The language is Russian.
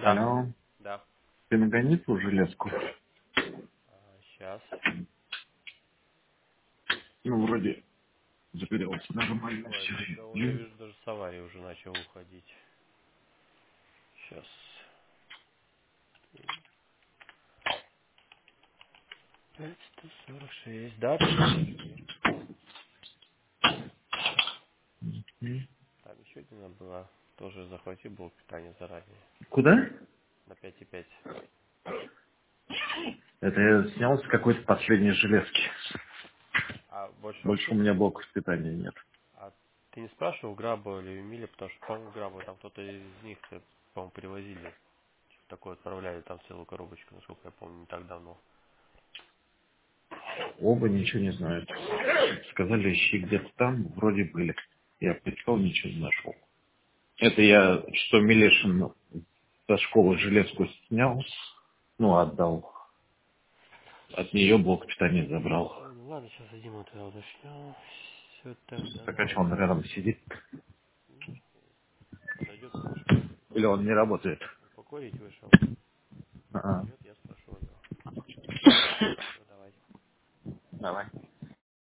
Да, Алло, да. ты на границу железку? Сейчас. Ну, вроде запилился нормально Ой, все. да он, я вижу, даже с аварии уже начал уходить. Сейчас. 546. Да, перешли. Там еще один была. Тоже захвати блок питания заранее. Куда? На 5,5. Это я снял с какой-то последней железки. А больше Больше у вообще... меня блоков питания нет. А ты не спрашивал Граба или Эмиля, потому что, по-моему, Граба там кто-то из них, по-моему, привозили. Такое отправляли там целую коробочку, насколько я помню, не так давно. Оба ничего не знают. Сказали, ищи где-то там, вроде были. Я пришел, ничего не нашел. Это я, что Милешин со школы железку снял, ну, отдал. От нее блок питания забрал. Ой, ну ладно, сейчас один вот туда уточню. Все тогда Так а на... что он рядом сидит? Подойдет, вышел. Или он не работает? Он покурить вышел. А. Подойдет, я спрошу у него.